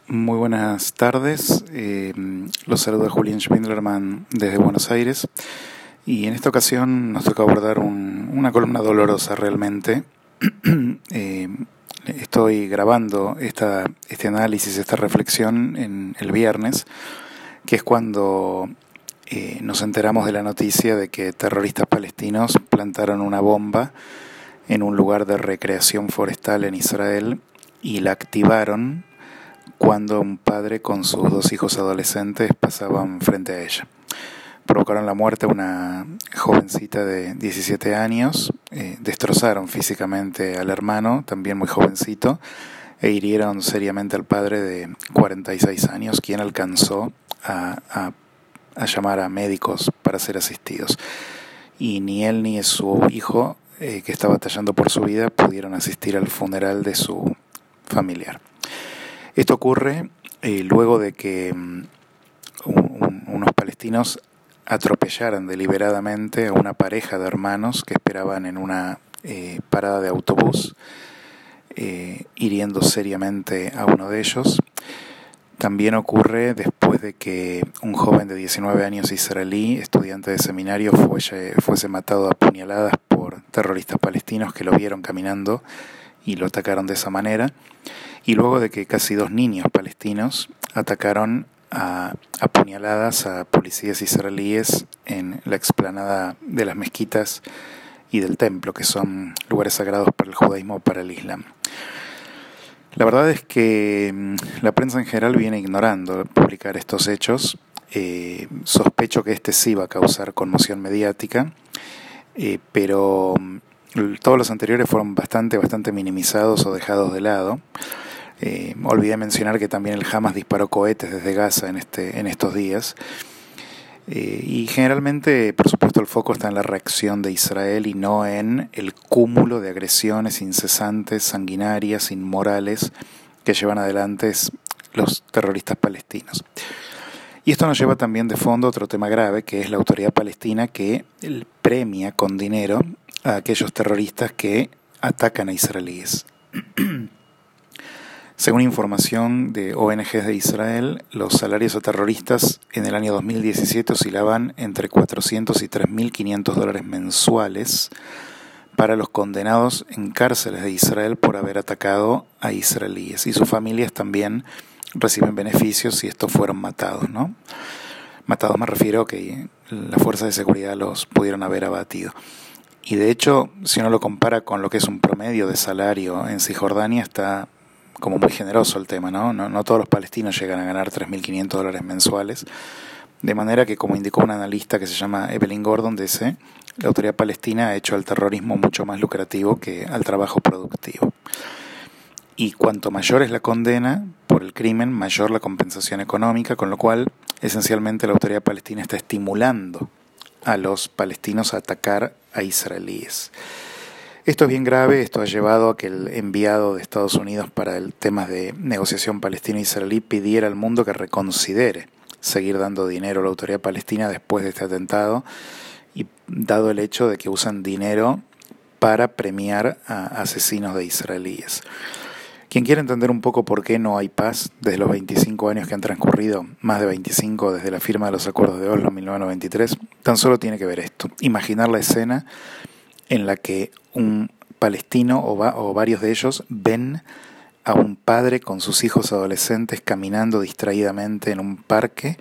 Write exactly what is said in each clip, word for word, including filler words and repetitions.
Muy buenas tardes, eh, los saluda Julián Schwindlerman desde Buenos Aires y en esta ocasión nos toca abordar un, una columna dolorosa realmente. eh, estoy grabando esta, este análisis, esta reflexión en el viernes, que es cuando eh, nos enteramos de la noticia de que terroristas palestinos plantaron una bomba en un lugar de recreación forestal en Israel y la activaron cuando un padre con sus dos hijos adolescentes pasaban frente a ella. Provocaron la muerte a una jovencita de diecisiete años, eh, destrozaron físicamente al hermano, también muy jovencito, e hirieron seriamente al padre de cuarenta y seis años, quien alcanzó a, a, a llamar a médicos para ser asistidos. Y ni él ni su hijo, eh, que estaba batallando por su vida, pudieron asistir al funeral de su familiar. Esto ocurre eh, luego de que um, un, unos palestinos atropellaran deliberadamente a una pareja de hermanos que esperaban en una eh, parada de autobús, eh, hiriendo seriamente a uno de ellos. También ocurre después de que un joven de diecinueve años israelí, estudiante de seminario, fuese, fuese matado a puñaladas por terroristas palestinos que lo vieron caminando y lo atacaron de esa manera. Y luego de que casi dos niños palestinos atacaron a, a puñaladas a policías israelíes en la explanada de las mezquitas y del templo, que son lugares sagrados para el judaísmo o para el islam. La verdad es que la prensa en general viene ignorando publicar estos hechos. Eh, sospecho que este sí va a causar conmoción mediática, eh, pero todos los anteriores fueron bastante, bastante minimizados o dejados de lado. Eh, olvidé mencionar que también el Hamas disparó cohetes desde Gaza en, este, en estos días. Eh, y generalmente, por supuesto, el foco está en la reacción de Israel y no en el cúmulo de agresiones incesantes, sanguinarias, inmorales que llevan adelante los terroristas palestinos. Y esto nos lleva también de fondo a otro tema grave, que es la autoridad palestina que premia con dinero a aquellos terroristas que atacan a israelíes. Según información de O N Ges de Israel, los salarios a terroristas en el año dos mil diecisiete oscilaban entre cuatrocientos y tres mil quinientos dólares mensuales para los condenados en cárceles de Israel por haber atacado a israelíes. Y sus familias también reciben beneficios si estos fueron matados, ¿no? Matados me refiero a que las fuerzas de seguridad los pudieron haber abatido. Y de hecho, si uno lo compara con lo que es un promedio de salario en Cisjordania, está como muy generoso el tema, ¿no? No, no todos los palestinos llegan a ganar tres mil quinientos dólares mensuales, de manera que, como indicó un analista que se llama Evelyn Gordon, dice, la autoridad palestina ha hecho al terrorismo mucho más lucrativo que al trabajo productivo. Y cuanto mayor es la condena por el crimen, mayor la compensación económica, con lo cual, esencialmente, la autoridad palestina está estimulando a los palestinos a atacar a israelíes. Esto es bien grave. Esto ha llevado a que el enviado de Estados Unidos para el tema de negociación palestino-israelí pidiera al mundo que reconsidere seguir dando dinero a la autoridad palestina después de este atentado, y dado el hecho de que usan dinero para premiar a asesinos de israelíes. Quien quiera entender un poco por qué no hay paz desde los veinticinco años que han transcurrido, más de veinticinco desde la firma de los acuerdos de Oslo en mil novecientos noventa y tres, tan solo tiene que ver esto, imaginar la escena en la que un palestino o, va, o varios de ellos ven a un padre con sus hijos adolescentes caminando distraídamente en un parque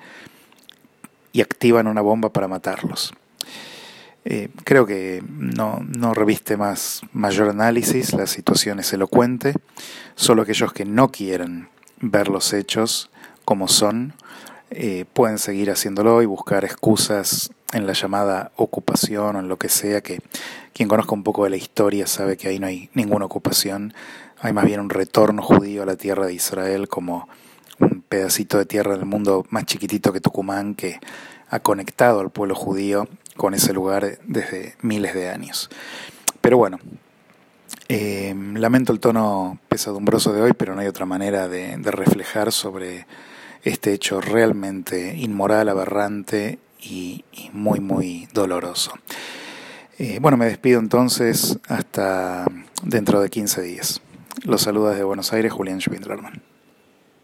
y activan una bomba para matarlos. Eh, creo que no, no reviste más mayor análisis, la situación es elocuente. Solo aquellos que no quieren ver los hechos como son eh, pueden seguir haciéndolo y buscar excusas en la llamada ocupación o en lo que sea, que quien conozca un poco de la historia sabe que ahí no hay ninguna ocupación, hay más bien un retorno judío a la tierra de Israel como un pedacito de tierra del mundo más chiquitito que Tucumán, que ha conectado al pueblo judío con ese lugar desde miles de años. Pero bueno, eh, lamento el tono pesadumbroso de hoy, pero no hay otra manera de, de reflejar sobre este hecho realmente inmoral, aberrante y, y muy, muy doloroso. Eh, bueno, me despido entonces hasta dentro de quince días. Los saluda desde Buenos Aires, Julián Schwindlerman.